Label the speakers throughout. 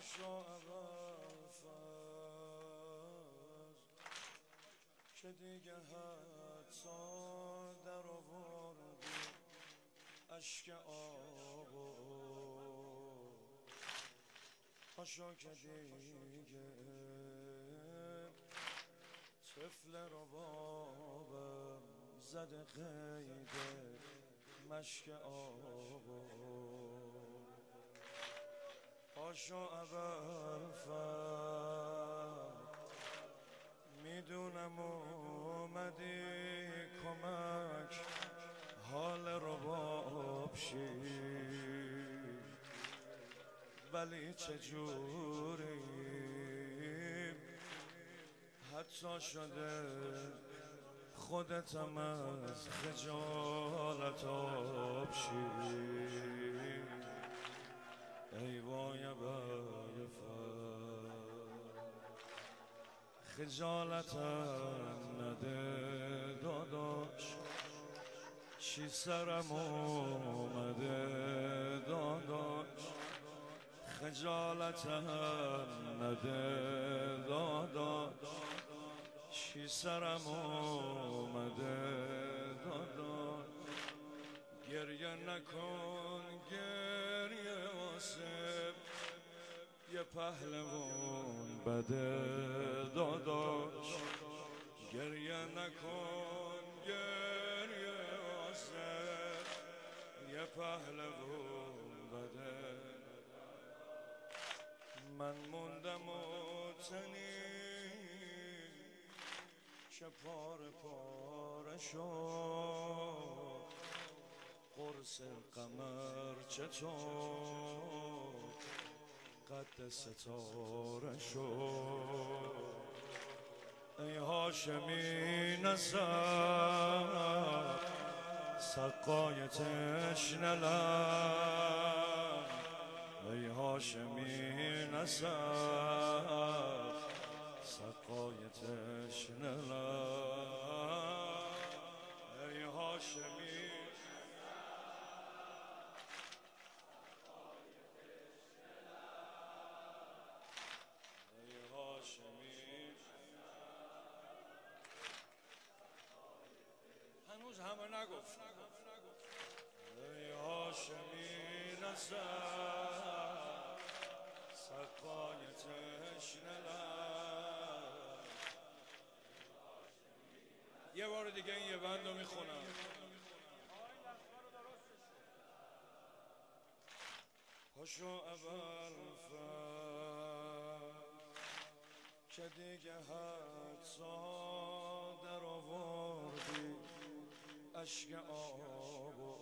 Speaker 1: پاشو اول فاز که دیگه حتی در آوردی اشک آبو. پاشو که دیگه طفل ربابم زده قید مشک آبو. پاشو اول میدونم اومدی کمک حال رباب شی، ولی چجوری حتی شده خودتم از خجالت آب شی. ای وای ابر خجالتم نده داداش، چی سرم اومده داداش. خجالتم نده داداش، چی سرم اومده داداش. گریه نکن گریه واسه یه پهلوان بده داداش. گریه نکن گریه واسه یه پهلوان بده. من موندم و تنی که پاره پاره شد، قرص قمر چطور قد ستاره شد. ای هاشمی نسب سقای تشنه لب، ای هاشمی نسب سقای تشنه لب. ای هاشمی هنوز همه نگفت. ای هاشمی نسب سقای تشنه لب. یه بار دیگه این یه بند رو میخونم. پاشو اول که دیگه حتی در آوردی اشک آبو.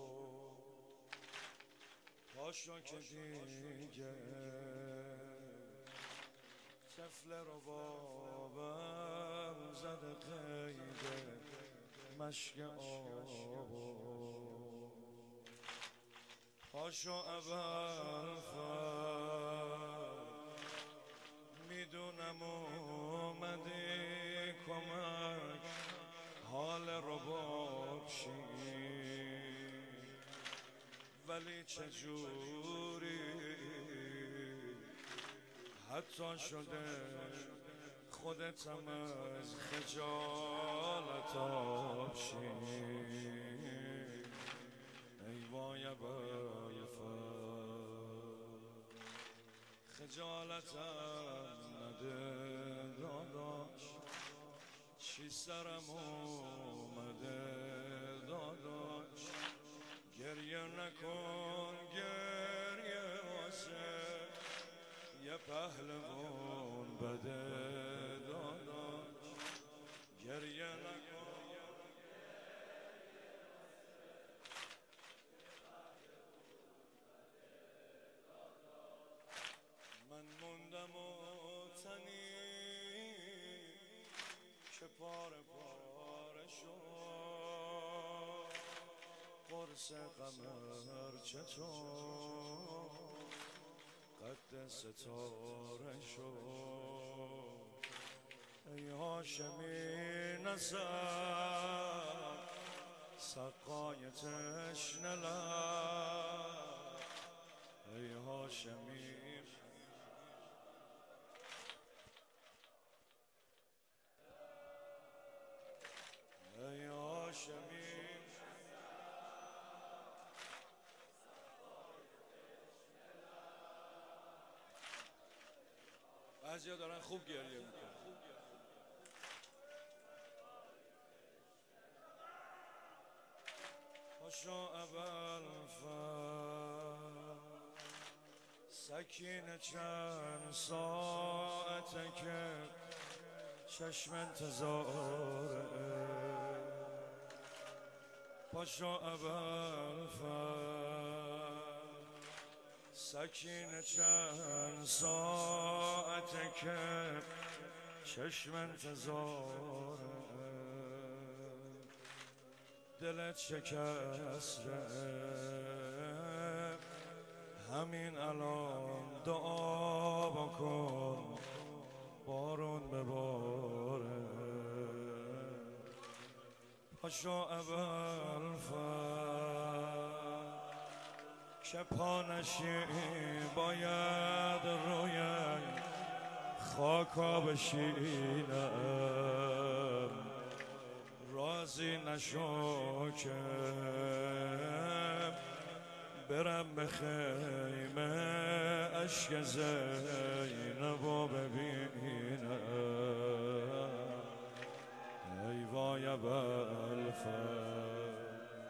Speaker 1: پاشو که دیگه طفل ربابم زده قید مشک آبو. پاشو اول میدونم اومدی کمک حال رباب شی، ولی چجوری حتی شده خودتم از خجالت آب شی. ای وای ابر خجالتم نده داداش، چی سرم اومده داداش. گریه نکن گریه واسه یه پهلوان بده داداش. گریه نکن من موندم و تنی که پاره پاره شد، قرص قمر چطور قد ستاره شد. ای هاشمی نسب سقای تشنه لب، ای هاشمی بعضیا دارن خوب گریه میکنن. پاشا ابوالفضل سکینه چند ساعته که چشم انتظاره. پاشا ابوالفضل سکینه چند ساعته که چشم انتظاره. دلت شکسته همین الان دعا بکن بارون بباره. پاشا ابوالفضل که پانشی باید روی خاکا بشینم. راضی نشو که برم به خیمه اشک زینبو ببینم. ای وای ابوالفضل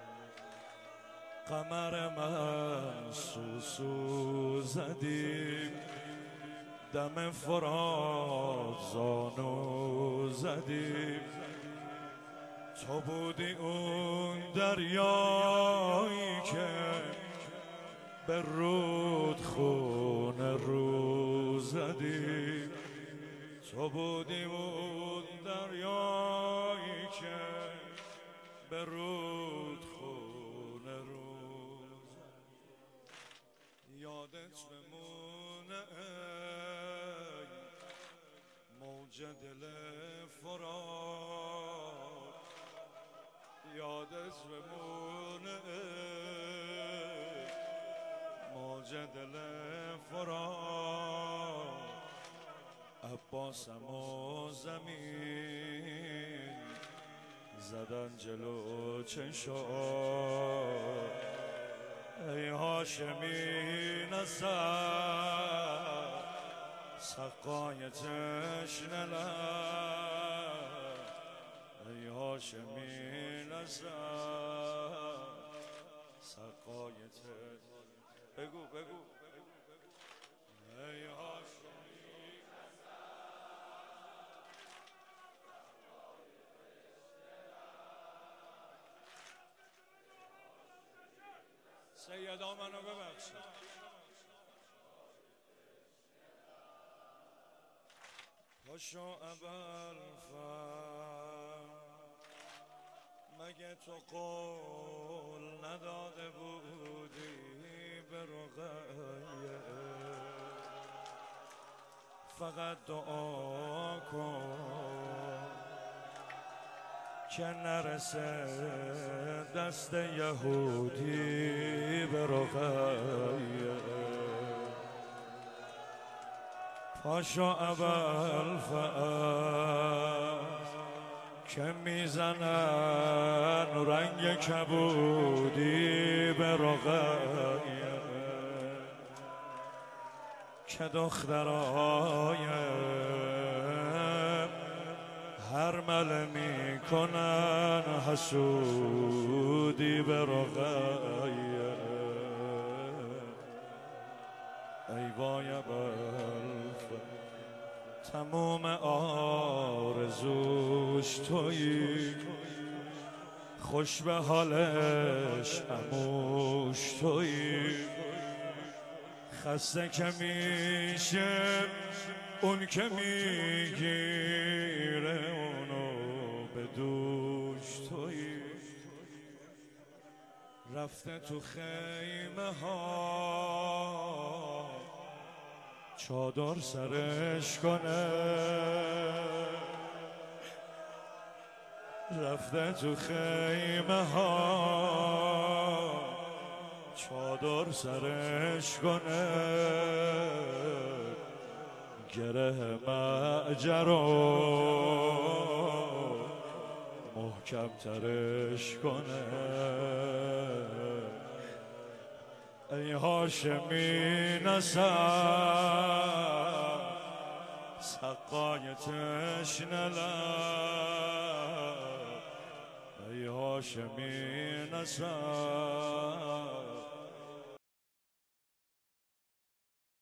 Speaker 1: قمر من سوسو زدیم دم فرات زانو زدیم. تو بودی اون دریایی که به رود خون رو زدیم. تو بودی اون دریایی که به رود خون رو زدیم. یادت بمونه ای موج دل فرات. یادت بمونه موج دل فرات. عباسم و زمین زدن جلو چشات. ای هاشمی نزد سقای تشنه لب. ای هاشمی نزد سقای تشنه. بگو بگو ای هاشمی سیدا منو ببخشید. پاشا ابوالفضل مگه تو قول نداده بودی به رقیه فقط دعا کن که نرسه دست یهودی به رقیه. پاشا ابوالفضل که میزنن رنگ کبودی به رقیه که دخترای هرمله میکنن حسودی به رقیه. ای وای ابوالفضل تموم آرزوش تویی خوش به حالش اموش تویی. خسته که میشه اون که میگیره اونو به دوش تویی. رفته تو خیمه ها چادر سرش کنه. رفته تو خیمه ها چادر سرش کنه. گره معجرو محکم ترش کنه. ای هاشمی نسب حقای تشنه لب ای هاشمی نسب